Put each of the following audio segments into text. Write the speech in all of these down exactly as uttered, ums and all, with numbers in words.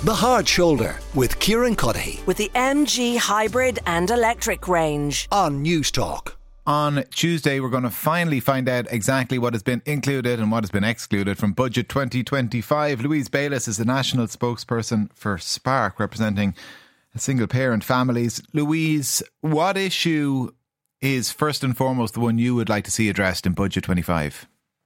The Hard Shoulder with Kieran Cuddihy. With the M G hybrid and electric range. On News Talk. On Tuesday, we're going to finally find out exactly what has been included and what has been excluded from Budget twenty twenty-five. Louise Bayliss is the national spokesperson for Spark, representing single-parent families. Louise, what issue is first and foremost the one you would like to see addressed in Budget twenty-five?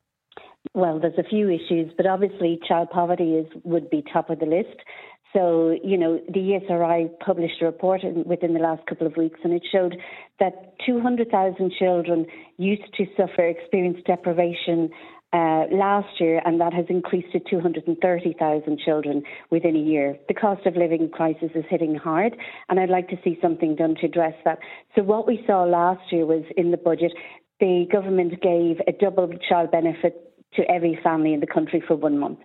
Well, there's a few issues, but obviously child poverty is would be top of the list. So, you know, the E S R I published a report in, within the last couple of weeks, and it showed that two hundred thousand children used to suffer, experience deprivation uh, last year, and that has increased to two hundred thirty thousand children within a year. The cost of living crisis is hitting hard, and I'd like to see something done to address that. So what we saw last year was in the budget, the government gave a double child benefit to every family in the country for one month.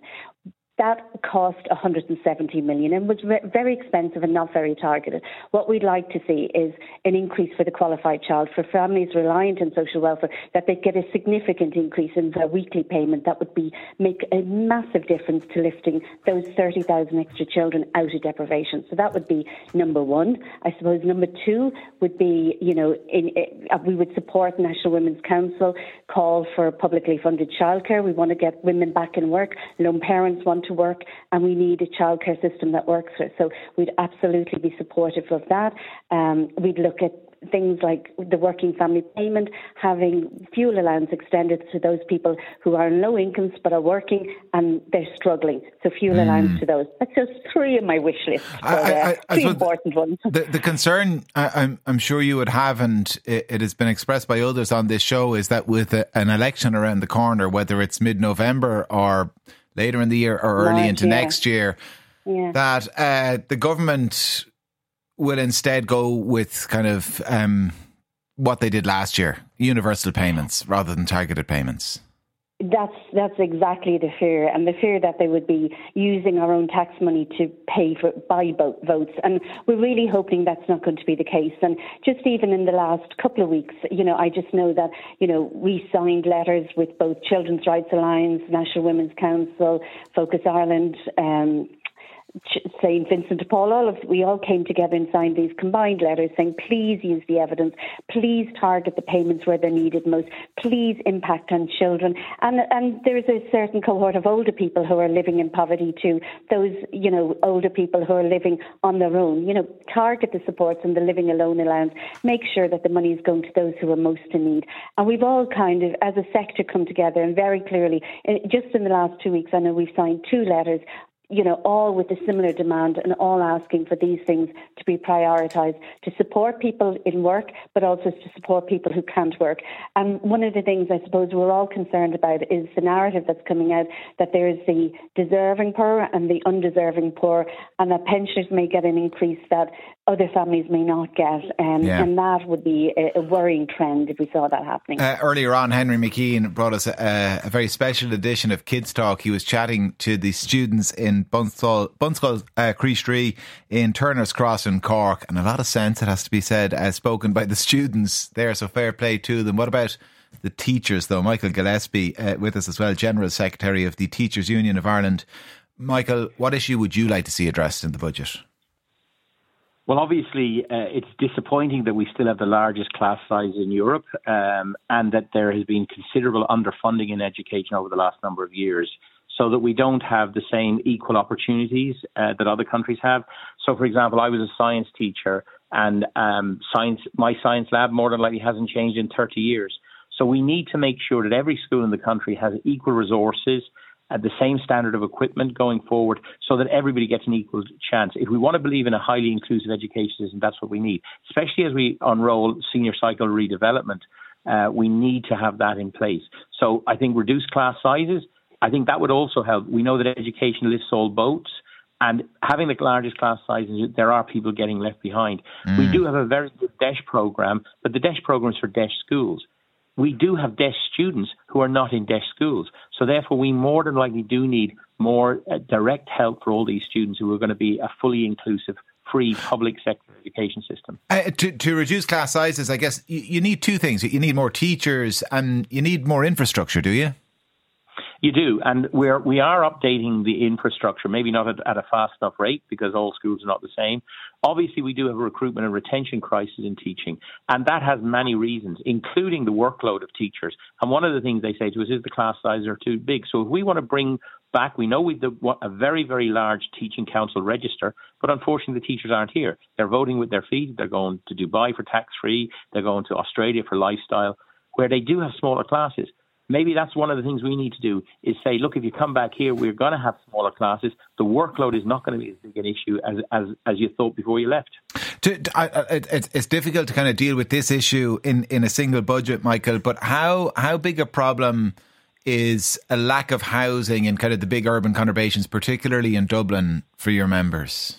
That cost one hundred seventy million and was very expensive and not very targeted. What we'd like to see is an increase for the qualified child, for families reliant on social welfare, that they get a significant increase in their weekly payment. That would be make a massive difference to lifting those thirty thousand extra children out of deprivation. So that would be number one. I suppose number two would be, you know, in, in, we would support National Women's Council call for publicly funded childcare. We want to get women back in work. Lone parents want to work, and we need a childcare system that works for us. So we'd absolutely be supportive of that. Um, we'd look at things like the working family payment, having fuel allowance extended to those people who are on low incomes but are working and they're struggling. So fuel mm. allowance to those. That's just three of my wish lists. I, I, I, I three important ones. The, the concern I, I'm, I'm sure you would have, and it, it has been expressed by others on this show, is that with a, an election around the corner, whether it's mid-November or later in the year or early into yeah. next year, yeah. that uh, the government will instead go with kind of um, what they did last year, universal payments rather than targeted payments. That's that's exactly the fear, and the fear that they would be using our own tax money to pay for buy votes, and we're really hoping that's not going to be the case. And just even in the last couple of weeks, you know, I just know that, you know, we signed letters with both Children's Rights Alliance, National Women's Council, Focus Ireland, um, Saint Vincent de Paul, all of we all came together and signed these combined letters saying, please use the evidence, please target the payments where they're needed most, please impact on children. And and there's a certain cohort of older people who are living in poverty too, those, you know, older people who are living on their own. You know, target the supports and the living alone allowance, make sure that the money is going to those who are most in need. And we've all kind of, as a sector, come together and very clearly, just in the last two weeks, I know we've signed two letters, you know, all with a similar demand and all asking for these things to be prioritised, to support people in work, but also to support people who can't work. And one of the things I suppose we're all concerned about is the narrative that's coming out that there is the deserving poor and the undeserving poor, and that pensioners may get an increase that other families may not get. Um, yeah. And that would be a, a worrying trend if we saw that happening. Uh, earlier on, Henry McKean brought us a, a very special edition of Kids Talk. He was chatting to the students in Bunskull, Bunskull uh, Creastry in Turner's Cross in Cork, and a lot of sense, it has to be said, as spoken by the students there, so fair play to them. What about the teachers though? Michael Gillespie uh, with us as well, General Secretary of the Teachers Union of Ireland. Michael, what issue would you like to see addressed in the budget? Well, obviously, uh, it's disappointing that we still have the largest class size in Europe, um, and that there has been considerable underfunding in education over the last number of years, so that we don't have the same equal opportunities uh, that other countries have. So, for example, I was a science teacher, and um, science, my science lab more than likely hasn't changed in thirty years. So we need to make sure that every school in the country has equal resources, at the same standard of equipment going forward, so that everybody gets an equal chance. If we want to believe in a highly inclusive education system, that's what we need. Especially as we unroll senior cycle redevelopment, uh, we need to have that in place. So I think reduced class sizes, I think that would also help. We know that education lifts all boats, and having the largest class sizes, there are people getting left behind. Mm. We do have a very good DESH program, but the DESH program is for DESH schools. We do have DESH students who are not in DESH schools. So therefore, we more than likely do need more uh, direct help for all these students who are going to be a fully inclusive, free public sector education system. Uh, to, to reduce class sizes, I guess you, you need two things. You need more teachers and you need more infrastructure, do you? You do, and we're we are updating the infrastructure, maybe not at, at a fast enough rate because all schools are not the same. Obviously, we do have a recruitment and retention crisis in teaching, and that has many reasons, including the workload of teachers. And one of the things they say to us is the class sizes are too big. So if we want to bring back, we know we've a very, very large teaching council register, but unfortunately the teachers aren't here. They're voting with their feet. They're going to Dubai for tax-free. They're going to Australia for lifestyle, where they do have smaller classes. Maybe that's one of the things we need to do is say, look, if you come back here, we're going to have smaller classes. The workload is not going to be as big an issue as as, as you thought before you left. To, to, I, it's, it's difficult to kind of deal with this issue in, in a single budget, Michael, but how how big a problem is a lack of housing in kind of the big urban conurbations, particularly in Dublin, for your members?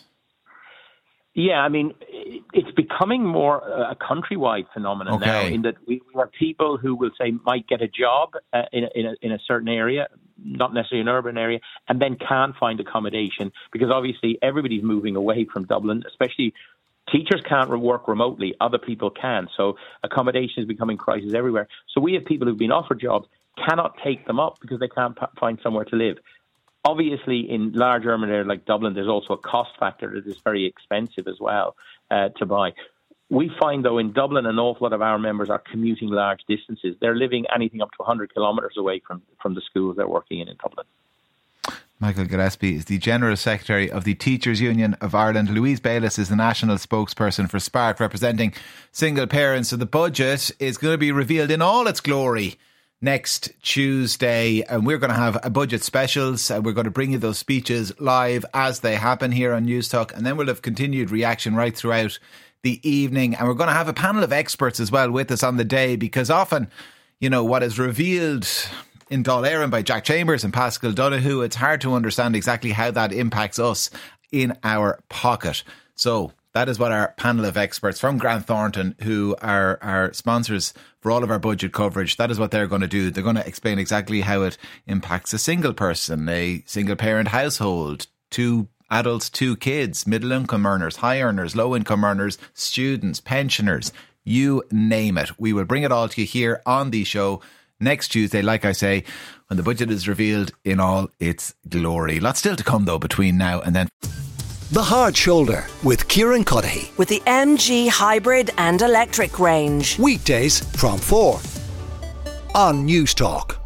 Yeah, I mean, it's becoming more a countrywide phenomenon okay. now, in that we have people who will say might get a job uh, in, a, in, a, in a certain area, not necessarily an urban area, and then can't find accommodation because obviously everybody's moving away from Dublin, especially teachers can't work remotely, other people can. So accommodation is becoming crisis everywhere. So we have people who've been offered jobs, cannot take them up because they can't p- find somewhere to live. Obviously, in large urban areas like Dublin, there's also a cost factor that is very expensive as well uh, to buy. We find, though, in Dublin, an awful lot of our members are commuting large distances. They're living anything up to one hundred kilometres away from, from the schools they're working in in Dublin. Michael Gillespie is the General Secretary of the Teachers Union of Ireland. Louise Bayliss is the national spokesperson for Spark, representing single parents. So the budget is going to be revealed in all its glory next Tuesday, and we're going to have a budget specials. Uh, we're going to bring you those speeches live as they happen here on News Talk, and then we'll have continued reaction right throughout the evening. And we're going to have a panel of experts as well with us on the day, because often, you know, what is revealed in Dáil Éireann by Jack Chambers and Pascal Donoghue, it's hard to understand exactly how that impacts us in our pocket. So that is what our panel of experts from Grant Thornton, who are our sponsors for all of our budget coverage, that is what they're going to do. They're going to explain exactly how it impacts a single person, a single parent household, two adults, two kids, middle income earners, high earners, low income earners, students, pensioners, you name it. We will bring it all to you here on the show next Tuesday, like I say, when the budget is revealed in all its glory. Lots still to come, though, between now and then. The Hard Shoulder with Kieran Cuddihy. With the M G hybrid and electric range. Weekdays from four on News Talk.